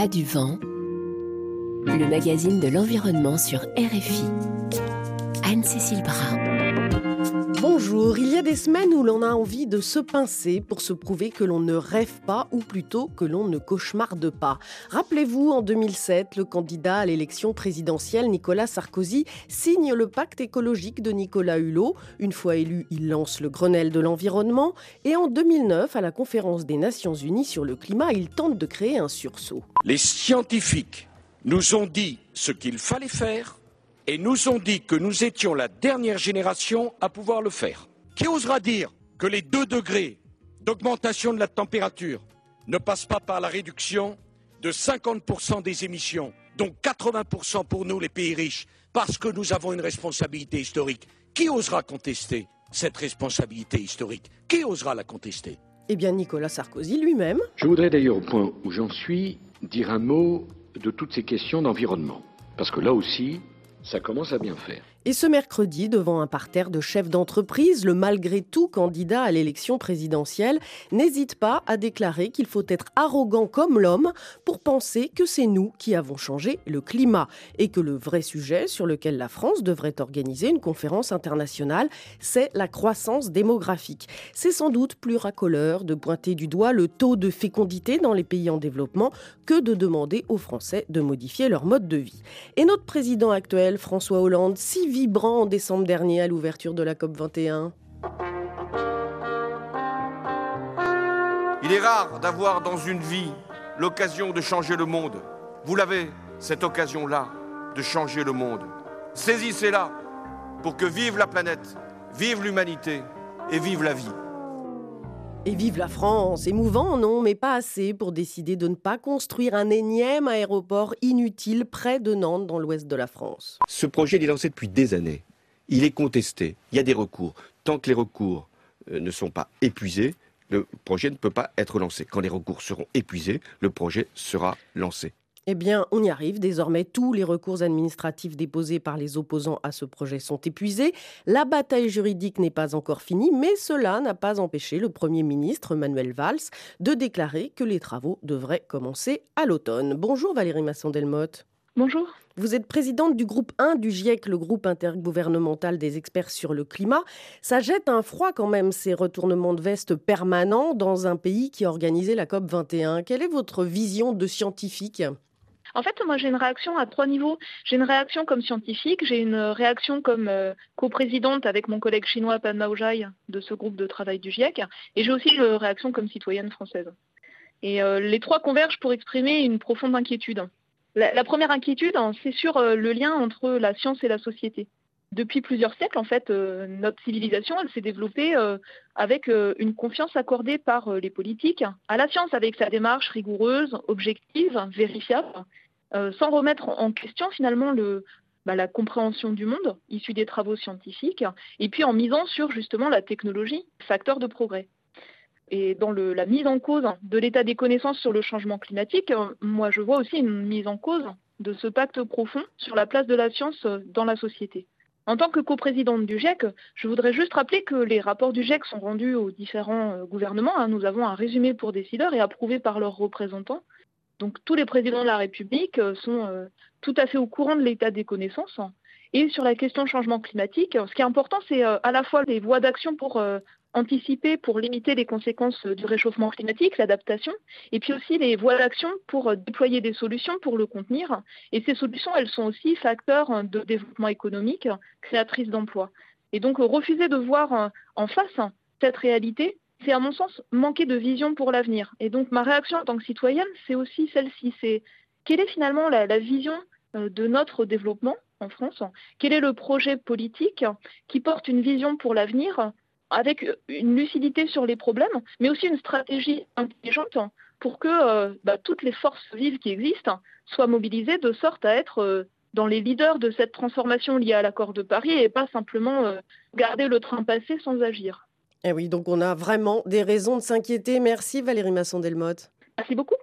Pas du vent, le magazine de l'environnement sur RFI. Anne-Cécile Brun. Bonjour, il y a des semaines où l'on a envie de se pincer pour se prouver que l'on ne rêve pas ou plutôt que l'on ne cauchemarde pas. Rappelez-vous, en 2007, le candidat à l'élection présidentielle Nicolas Sarkozy signe le pacte écologique de Nicolas Hulot. Une fois élu, il lance le Grenelle de l'environnement et en 2009, à la conférence des Nations Unies sur le climat, il tente de créer un sursaut. Les scientifiques nous ont dit ce qu'il fallait faire et nous ont dit que nous étions la dernière génération à pouvoir le faire. Qui osera dire que les 2 degrés d'augmentation de la température ne passent pas par la réduction de 50% des émissions, dont 80% pour nous les pays riches, parce que nous avons une responsabilité historique? Qui osera contester cette responsabilité historique? Qui osera la contester? Eh bien, Nicolas Sarkozy lui-même. Je voudrais d'ailleurs, au point où j'en suis, dire un mot de toutes ces questions d'environnement. Parce que là aussi, ça commence à bien faire. Et ce mercredi, devant un parterre de chefs d'entreprise, le malgré tout candidat à l'élection présidentielle n'hésite pas à déclarer qu'il faut être arrogant comme l'homme pour penser que c'est nous qui avons changé le climat et que le vrai sujet sur lequel la France devrait organiser une conférence internationale, c'est la croissance démographique. C'est sans doute plus racoleur de pointer du doigt le taux de fécondité dans les pays en développement que de demander aux Français de modifier leur mode de vie. Et notre président actuel, François Hollande, si vibrant en décembre dernier à l'ouverture de la COP21. Il est rare d'avoir dans une vie l'occasion de changer le monde. Vous l'avez, cette occasion-là, de changer le monde. Saisissez-la pour que vive la planète, vive l'humanité et vive la vie. Et vive la France! Émouvant, non, mais pas assez pour décider de ne pas construire un énième aéroport inutile près de Nantes, dans l'ouest de la France. Ce projet, il est lancé depuis des années. Il est contesté. Il y a des recours. Tant que les recours ne sont pas épuisés, le projet ne peut pas être lancé. Quand les recours seront épuisés, le projet sera lancé. Eh bien, on y arrive. Désormais, tous les recours administratifs déposés par les opposants à ce projet sont épuisés. La bataille juridique n'est pas encore finie, mais cela n'a pas empêché le Premier ministre, Manuel Valls, de déclarer que les travaux devraient commencer à l'automne. Bonjour Valérie Masson-Delmotte. Bonjour. Vous êtes présidente du groupe 1 du GIEC, le groupe intergouvernemental des experts sur le climat. Ça jette un froid quand même, ces retournements de veste permanents dans un pays qui a organisé la COP21. Quelle est votre vision de scientifique ? En fait, moi, j'ai une réaction à 3 niveaux. J'ai une réaction comme scientifique, j'ai une réaction comme coprésidente avec mon collègue chinois Pan Maojai de ce groupe de travail du GIEC, et j'ai aussi une réaction comme citoyenne française. Et les 3 convergent pour exprimer une profonde inquiétude. La première inquiétude, c'est sur le lien entre la science et la société. Depuis plusieurs siècles, en fait, notre civilisation, elle s'est développée avec une confiance accordée par les politiques à la science, avec sa démarche rigoureuse, objective, vérifiable, sans remettre en question finalement la compréhension du monde issue des travaux scientifiques, et puis en misant sur justement la technologie, facteur de progrès. Et dans la mise en cause de l'état des connaissances sur le changement climatique, moi je vois aussi une mise en cause de ce pacte profond sur la place de la science dans la société. En tant que coprésidente du GIEC, je voudrais juste rappeler que les rapports du GIEC sont rendus aux différents gouvernements. Nous avons un résumé pour décideurs et approuvé par leurs représentants. Donc tous les présidents de la République sont tout à fait au courant de l'état des connaissances. Et sur la question du changement climatique, ce qui est important, c'est à la fois les voies d'action pour anticiper, pour limiter les conséquences du réchauffement climatique, l'adaptation, et puis aussi les voies d'action pour déployer des solutions pour le contenir. Et ces solutions, elles sont aussi facteurs de développement économique, créatrices d'emplois. Et donc refuser de voir en face cette réalité, c'est à mon sens manquer de vision pour l'avenir. Et donc ma réaction en tant que citoyenne, c'est aussi celle-ci. C'est quelle est finalement la vision de notre développement en France? Quel est le projet politique qui porte une vision pour l'avenir avec une lucidité sur les problèmes, mais aussi une stratégie intelligente pour que toutes les forces vives qui existent soient mobilisées de sorte à être dans les leaders de cette transformation liée à l'accord de Paris et pas simplement garder le train passé sans agir. Eh oui, donc on a vraiment des raisons de s'inquiéter. Merci Valérie Masson-Delmotte. Merci beaucoup.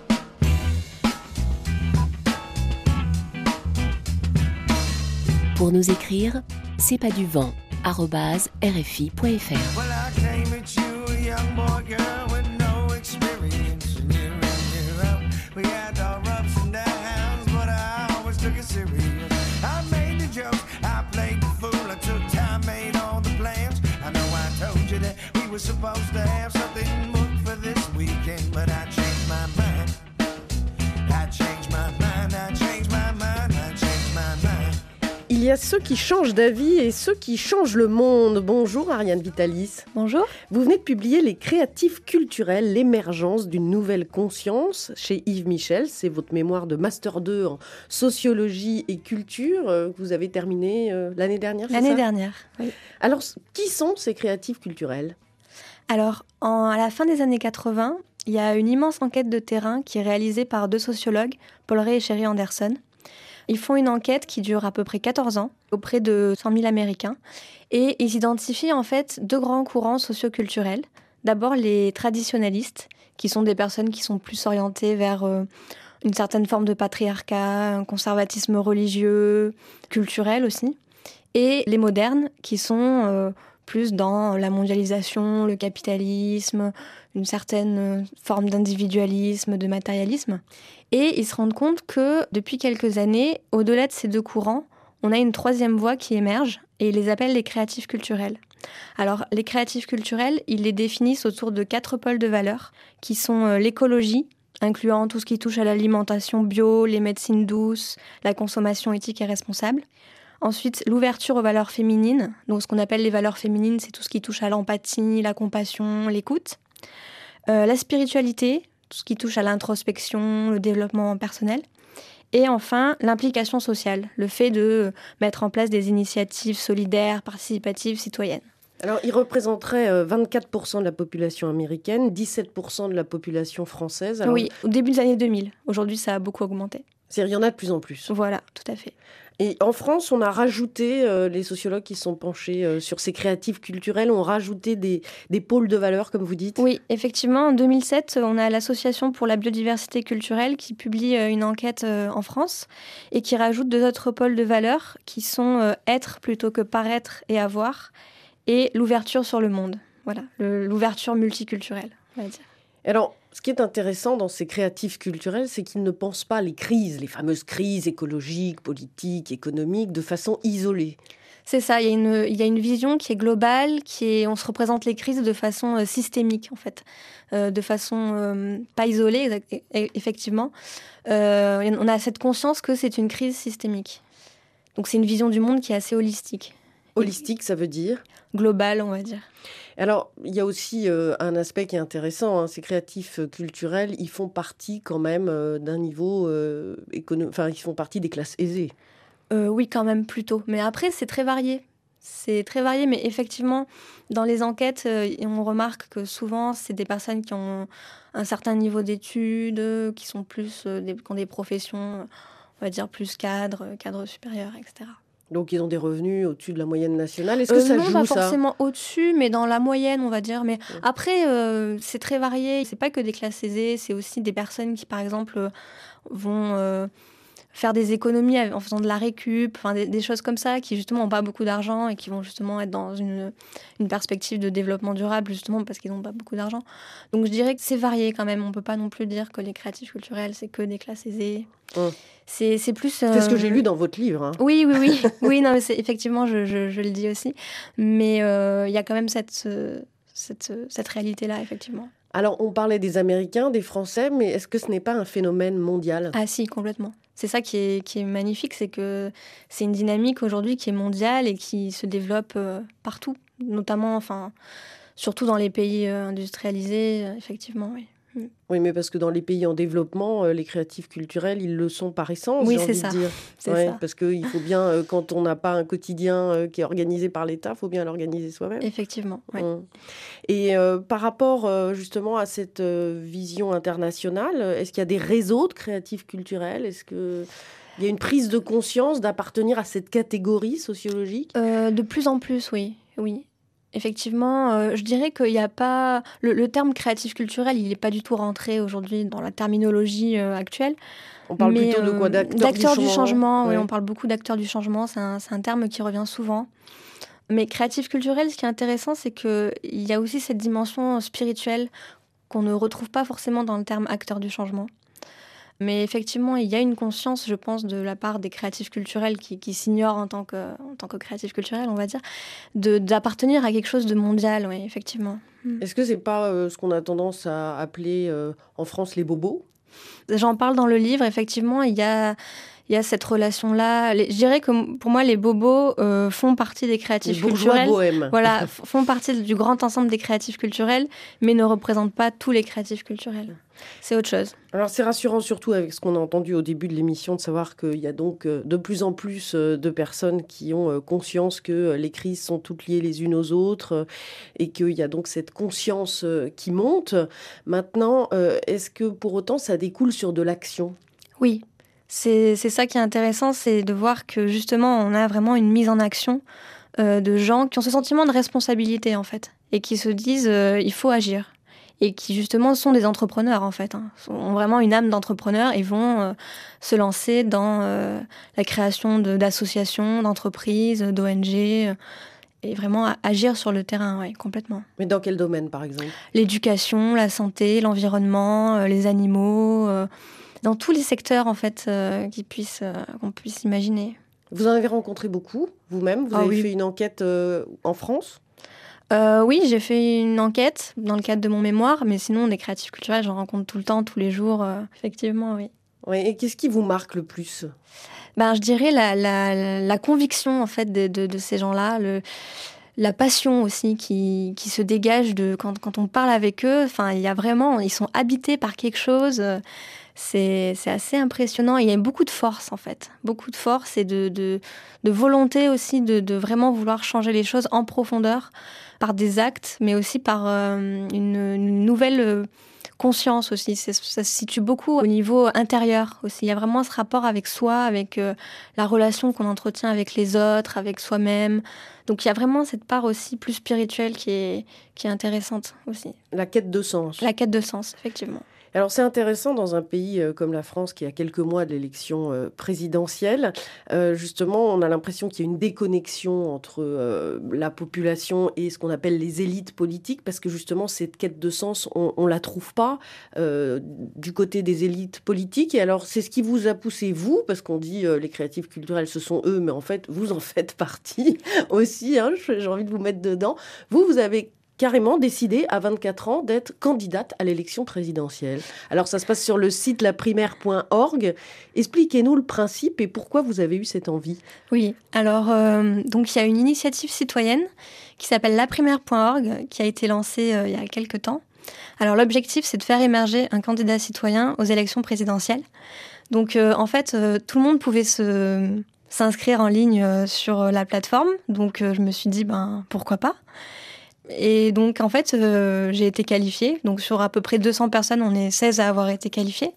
Pour nous écrire, c'est pas du vent @rfi.fr. Well, I came at you, a young boy, girl, with no experience. And we had our y a ceux qui changent d'avis et ceux qui changent le monde. Bonjour Ariane Vitalis. Bonjour. Vous venez de publier Les créatifs culturels, l'émergence d'une nouvelle conscience chez Yves Michel. C'est votre mémoire de Master 2 en sociologie et culture que vous avez terminé l'année dernière, L'année dernière, oui. Alors, qui sont ces créatifs culturels ? Alors, à la fin des années 80, il y a une immense enquête de terrain qui est réalisée par 2 sociologues, Paul Ray et Sherry Anderson. Ils font une enquête qui dure à peu près 14 ans auprès de 100 000 Américains et ils identifient en fait 2 grands courants socioculturels. D'abord les traditionalistes, qui sont des personnes qui sont plus orientées vers une certaine forme de patriarcat, un conservatisme religieux, culturel aussi. Et les modernes, qui sont plus dans la mondialisation, le capitalisme, une certaine forme d'individualisme, de matérialisme. Et ils se rendent compte que depuis quelques années, au-delà de ces 2 courants, on a une 3e voie qui émerge et ils les appellent les créatifs culturels. Alors, les créatifs culturels, ils les définissent autour de 4 pôles de valeurs qui sont l'écologie, incluant tout ce qui touche à l'alimentation bio, les médecines douces, la consommation éthique et responsable. Ensuite, l'ouverture aux valeurs féminines. Donc, ce qu'on appelle les valeurs féminines, c'est tout ce qui touche à l'empathie, la compassion, l'écoute. La spiritualité, tout ce qui touche à l'introspection, le développement personnel. Et enfin, l'implication sociale, le fait de mettre en place des initiatives solidaires, participatives, citoyennes. Alors, ils représenteraient 24% de la population américaine, 17% de la population française. Alors, oui, au début des années 2000. Aujourd'hui, ça a beaucoup augmenté. Il y en a de plus en plus. Voilà, tout à fait. Et en France, on a rajouté, les sociologues qui sont penchés sur ces créatifs culturels, ont rajouté des pôles de valeur, comme vous dites. Oui, effectivement, en 2007, on a l'Association pour la biodiversité culturelle qui publie une enquête en France et qui rajoute 2 autres pôles de valeur qui sont être plutôt que paraître et avoir et l'ouverture sur le monde. Voilà, l'ouverture multiculturelle, on va dire. Alors, ce qui est intéressant dans ces créatifs culturels, c'est qu'ils ne pensent pas les crises, les fameuses crises écologiques, politiques, économiques, de façon isolée. C'est ça, il y a une vision qui est globale, on se représente les crises de façon systémique, en fait, de façon pas isolée, effectivement. On a cette conscience que c'est une crise systémique. Donc c'est une vision du monde qui est assez holistique. Holistique, ça veut dire ? Globale, on va dire. Alors, il y a aussi un aspect qui est intéressant. Ces créatifs culturels, ils font partie quand même d'un niveau économique. Enfin, ils font partie des classes aisées. Oui, quand même, plutôt. Mais après, c'est très varié. C'est très varié, mais effectivement, dans les enquêtes, on remarque que souvent, c'est des personnes qui ont un certain niveau d'études, qui sont plus, qui ont des professions, on va dire, plus cadres supérieurs, etc. Donc, ils ont des revenus au-dessus de la moyenne nationale. Est-ce que ça joue, ça ? Non, pas forcément au-dessus, mais dans la moyenne, on va dire. Mais après, c'est très varié. C'est pas que des classes aisées, c'est aussi des personnes qui, par exemple, vont faire des économies en faisant de la récup, des choses comme ça, qui justement n'ont pas beaucoup d'argent et qui vont justement être dans une perspective de développement durable, justement parce qu'ils n'ont pas beaucoup d'argent. Donc, je dirais que c'est varié quand même. On peut pas non plus dire que les créatifs culturels, c'est que des classes aisées. C'est plus... C'est ce que j'ai lu dans votre livre. Hein. Oui. Oui, non, mais effectivement, je le dis aussi. Mais il y a quand même cette réalité-là, effectivement. Alors, on parlait des Américains, des Français, mais est-ce que ce n'est pas un phénomène mondial ? Ah si, complètement. C'est ça qui est magnifique, c'est que c'est une dynamique aujourd'hui qui est mondiale et qui se développe partout, notamment, surtout dans les pays industrialisés, effectivement, oui. Oui, mais parce que dans les pays en développement, les créatifs culturels, ils le sont par essence, oui, j'ai envie de dire. C'est ça. Parce qu'il faut bien, quand on n'a pas un quotidien qui est organisé par l'État, il faut bien l'organiser soi-même. Effectivement, oui. Et par rapport justement à cette vision internationale, est-ce qu'il y a des réseaux de créatifs culturels ? Est-ce qu'il y a une prise de conscience d'appartenir à cette catégorie sociologique ? De plus en plus, oui. Effectivement, je dirais qu'il n'y a pas... Le terme créatif culturel, il n'est pas du tout rentré aujourd'hui dans la terminologie actuelle. On parle plutôt de quoi ? D'acteurs du changement. Oui, on parle beaucoup d'acteurs du changement. C'est un terme qui revient souvent. Mais créatif culturel, ce qui est intéressant, c'est qu'il y a aussi cette dimension spirituelle qu'on ne retrouve pas forcément dans le terme acteur du changement. Mais effectivement, il y a une conscience, je pense, de la part des créatifs culturels qui s'ignorent en tant que créatifs culturels, on va dire, d'appartenir à quelque chose de mondial, oui, effectivement. Est-ce que c'est pas ce qu'on a tendance à appeler en France les bobos ? J'en parle dans le livre, effectivement, il y a il y a cette relation-là. Je dirais que pour moi, les bobos font partie des créatifs culturels. Bohèmes. Voilà, font partie du grand ensemble des créatifs culturels, mais ne représentent pas tous les créatifs culturels. C'est autre chose. Alors c'est rassurant surtout avec ce qu'on a entendu au début de l'émission de savoir qu'il y a donc de plus en plus de personnes qui ont conscience que les crises sont toutes liées les unes aux autres et qu'il y a donc cette conscience qui monte. Maintenant, est-ce que pour autant ça découle sur de l'action ? Oui, c'est ça qui est intéressant, c'est de voir que justement on a vraiment une mise en action de gens qui ont ce sentiment de responsabilité en fait et qui se disent il faut agir. Et qui justement sont des entrepreneurs en fait, ont vraiment une âme d'entrepreneur et vont se lancer dans la création d'associations, d'entreprises, d'ONG et vraiment agir sur le terrain, ouais, complètement. Mais dans quel domaine par exemple ? L'éducation, la santé, l'environnement, les animaux, dans tous les secteurs en fait qu'on puisse imaginer. Vous en avez rencontré beaucoup vous-même ? Vous avez fait une enquête en France ? Oui, j'ai fait une enquête dans le cadre de mon mémoire, mais sinon, des créatifs culturels, j'en rencontre tout le temps, tous les jours, effectivement, oui. Oui. Et qu'est-ce qui vous marque le plus ? Je dirais la conviction, en fait, de ces gens-là, la passion aussi qui se dégage quand on parle avec eux. Enfin, il y a vraiment, ils sont habités par quelque chose. C'est assez impressionnant. Il y a beaucoup de force, en fait. Beaucoup de force et de volonté aussi de vraiment vouloir changer les choses en profondeur par des actes, mais aussi par une nouvelle conscience aussi. Ça se situe beaucoup au niveau intérieur aussi. Il y a vraiment ce rapport avec soi, avec la relation qu'on entretient avec les autres, avec soi-même. Donc il y a vraiment cette part aussi plus spirituelle qui est intéressante aussi. La quête de sens. La quête de sens, effectivement. Alors c'est intéressant dans un pays comme la France qui a quelques mois de l'élection présidentielle. Justement, on a l'impression qu'il y a une déconnexion entre la population et ce qu'on appelle les élites politiques parce que justement cette quête de sens, on la trouve pas du côté des élites politiques. Et alors c'est ce qui vous a poussé, vous, parce qu'on dit les créatifs culturels ce sont eux, mais en fait vous en faites partie aussi, j'ai envie de vous mettre dedans. Vous avez carrément décidé à 24 ans d'être candidate à l'élection présidentielle. Alors ça se passe sur le site laprimaire.org. Expliquez-nous le principe et pourquoi vous avez eu cette envie. Oui, alors donc il y a une initiative citoyenne qui s'appelle laprimaire.org qui a été lancée il y a quelques temps. Alors l'objectif c'est de faire émerger un candidat citoyen aux élections présidentielles. Donc en fait tout le monde pouvait s'inscrire en ligne sur la plateforme. Donc je me suis dit pourquoi pas. Et donc, en fait, j'ai été qualifiée. Donc, sur à peu près 200 personnes, on est 16 à avoir été qualifiées.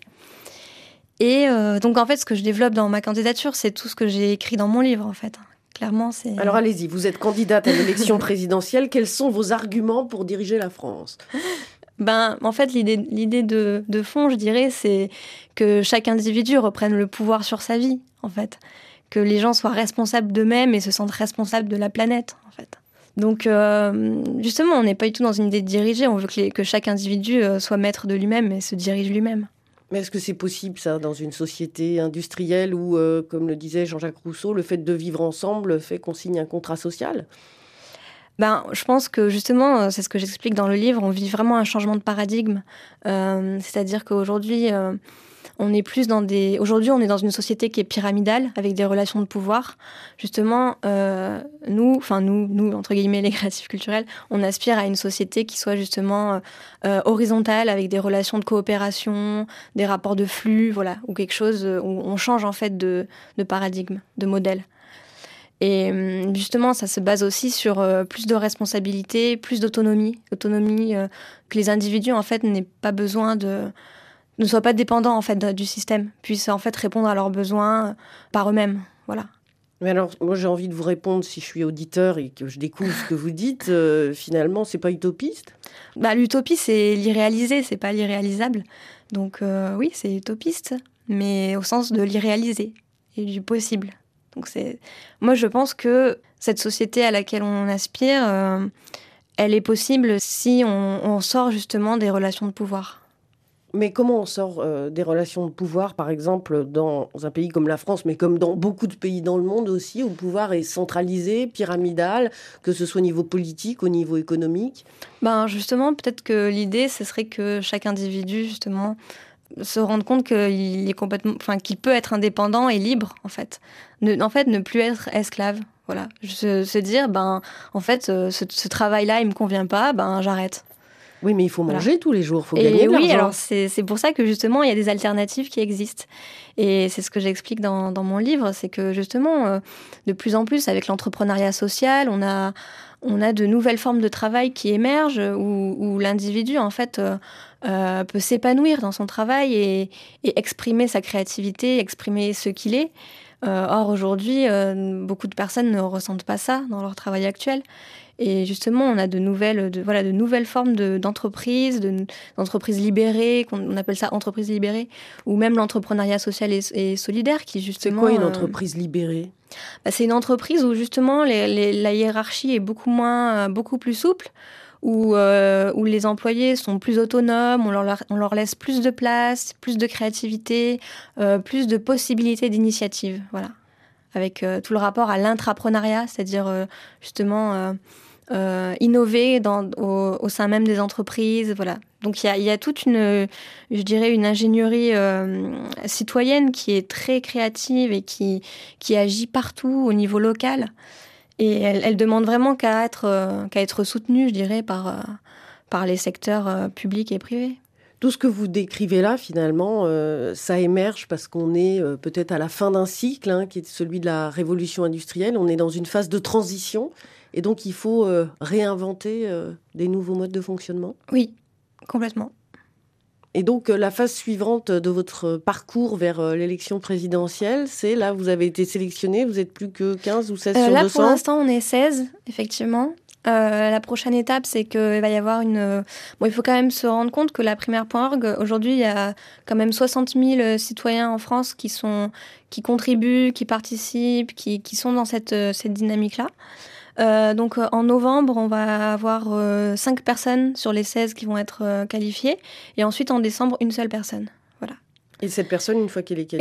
Et donc, en fait, ce que je développe dans ma candidature, c'est tout ce que j'ai écrit dans mon livre, en fait. Clairement, c'est... Alors, allez-y, vous êtes candidate à l'élection présidentielle. Quels sont vos arguments pour diriger la France ? En fait, l'idée de fond, je dirais, c'est que chaque individu reprenne le pouvoir sur sa vie, en fait. Que les gens soient responsables d'eux-mêmes et se sentent responsables de la planète, en fait. Donc, justement, on n'est pas du tout dans une idée de diriger. On veut que chaque individu soit maître de lui-même et se dirige lui-même. Mais est-ce que c'est possible, ça, dans une société industrielle où, comme le disait Jean-Jacques Rousseau, le fait de vivre ensemble fait qu'on signe un contrat social ? Je pense que, justement, c'est ce que j'explique dans le livre, on vit vraiment un changement de paradigme. C'est-à-dire qu'aujourd'hui... Aujourd'hui, on est dans une société qui est pyramidale, avec des relations de pouvoir. Justement, nous, entre guillemets, les créatifs culturels, on aspire à une société qui soit justement horizontale, avec des relations de coopération, des rapports de flux, voilà, ou quelque chose où on change en fait de paradigme, de modèle. Et justement, ça se base aussi sur plus de responsabilité, plus d'autonomie, que les individus en fait n'aient pas besoin ne soient pas dépendants en fait du système, puissent en fait répondre à leurs besoins par eux-mêmes, voilà. Mais alors, moi j'ai envie de vous répondre si je suis auditeur et que je découvre ce que vous dites. Finalement, c'est pas utopiste ? L'utopie, c'est l'irréalisé, c'est pas l'irréalisable. Donc oui, c'est utopiste, mais au sens de l'irréalisé et du possible. Donc moi je pense que cette société à laquelle on aspire, elle est possible si on sort justement des relations de pouvoir. Mais comment on sort des relations de pouvoir, par exemple, dans un pays comme la France, mais comme dans beaucoup de pays dans le monde aussi, où le pouvoir est centralisé, pyramidal, que ce soit au niveau politique, au niveau économique ? Justement, peut-être que l'idée, ce serait que chaque individu, justement, se rendre compte qu'il peut être indépendant et libre, en fait. Ne plus être esclave. Voilà. Se dire, en fait, ce travail-là, il me convient pas, j'arrête. Oui, mais il faut manger tous les jours, il faut gagner de l'argent. Oui, alors c'est pour ça que justement, il y a des alternatives qui existent. Et c'est ce que j'explique dans mon livre, c'est que justement, de plus en plus, avec l'entrepreneuriat social, on a de nouvelles formes de travail qui émergent où l'individu, en fait, peut s'épanouir dans son travail et exprimer sa créativité, exprimer ce qu'il est. Or, aujourd'hui, beaucoup de personnes ne ressentent pas ça dans leur travail actuel. Et justement, on a de nouvelles formes d'entreprises, d'entreprises libérées, on appelle ça entreprises libérées, ou même l'entrepreneuriat social et solidaire qui justement... C'est quoi une entreprise libérée ? C'est une entreprise où justement la hiérarchie est beaucoup plus souple, où les employés sont plus autonomes, on leur laisse plus de place, plus de créativité, plus de possibilités d'initiative, voilà. Avec tout le rapport à l'intrapreneuriat, c'est-à-dire justement innover au sein même des entreprises, voilà. Donc il y a toute une ingénierie citoyenne qui est très créative et qui agit partout au niveau local. Et elle demande vraiment qu'à être soutenue, je dirais, par les secteurs publics et privés. Tout ce que vous décrivez là, finalement, ça émerge parce qu'on est peut-être à la fin d'un cycle, qui est celui de la révolution industrielle. On est dans une phase de transition et donc il faut réinventer des nouveaux modes de fonctionnement. Oui, complètement. Et donc la phase suivante de votre parcours vers l'élection présidentielle, c'est là, vous avez été sélectionné, vous n'êtes plus que 15 ou 16 sur 200 ? Là, pour l'instant, on est 16, effectivement. La prochaine étape, c'est qu'il va y avoir il faut quand même se rendre compte que la primaire.org, aujourd'hui, il y a quand même 60 000 citoyens en France qui contribuent, qui participent, qui sont dans cette dynamique-là. Donc en novembre, on va avoir 5 personnes sur les 16 qui vont être qualifiées. Et ensuite, en décembre, une seule personne. Voilà. Et cette personne, une fois qu'elle est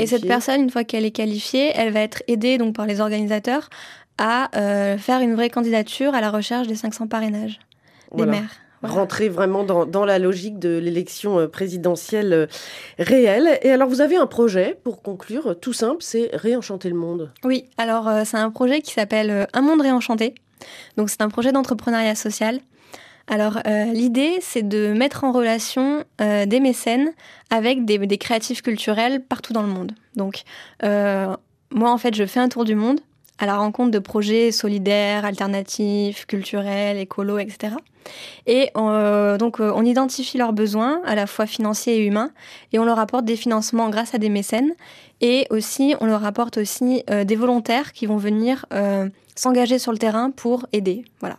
qualifiée, elle va être aidée donc, par les organisateurs à faire une vraie candidature à la recherche des 500 parrainages des maires. Voilà. Rentrer vraiment dans la logique de l'élection présidentielle réelle. Et alors, vous avez un projet, pour conclure, tout simple, c'est réenchanter le monde. Oui, alors c'est un projet qui s'appelle Un monde réenchanté. Donc, c'est un projet d'entrepreneuriat social. Alors, l'idée, c'est de mettre en relation des mécènes avec des créatifs culturels partout dans le monde. Donc, moi, en fait, je fais un tour du monde à la rencontre de projets solidaires, alternatifs, culturels, écolos, etc. Et donc, on identifie leurs besoins, à la fois financiers et humains, et on leur apporte des financements grâce à des mécènes. Et aussi, on leur apporte aussi des volontaires qui vont venir s'engager sur le terrain pour aider. Voilà.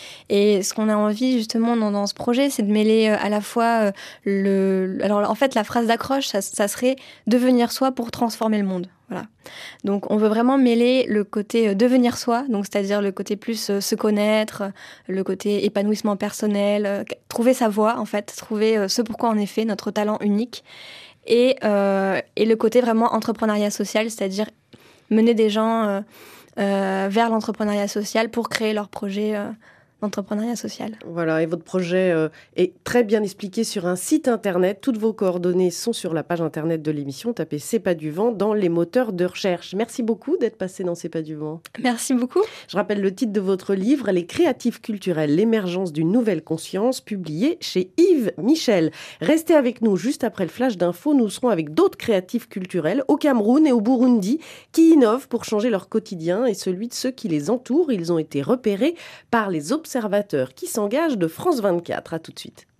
Et ce qu'on a envie, justement, dans ce projet, c'est de mêler à la fois Alors, en fait, la phrase d'accroche, ça serait « devenir soi pour transformer le monde ». Voilà. Donc, on veut vraiment mêler le côté devenir soi, donc c'est-à-dire le côté plus se connaître, le côté épanouissement personnel, trouver sa voie, en fait, trouver ce pourquoi on est fait, notre talent unique, et le côté vraiment entrepreneuriat social, c'est-à-dire mener des gens vers l'entrepreneuriat social pour créer leur projet d'entrepreneuriat social. Voilà, et votre projet est très bien expliqué sur un site internet. Toutes vos coordonnées sont sur la page internet de l'émission. Tapez C'est pas du vent dans les moteurs de recherche. Merci beaucoup d'être passé dans C'est pas du vent. Merci beaucoup. Je rappelle le titre de votre livre, Les créatifs culturels, l'émergence d'une nouvelle conscience, publié chez Yves Michel. Restez avec nous juste après le flash d'infos. Nous serons avec d'autres créatifs culturels au Cameroun et au Burundi qui innovent pour changer leur quotidien et celui de ceux qui les entourent. Ils ont été repérés par les observateurs qui s'engagent de France 24. À tout de suite.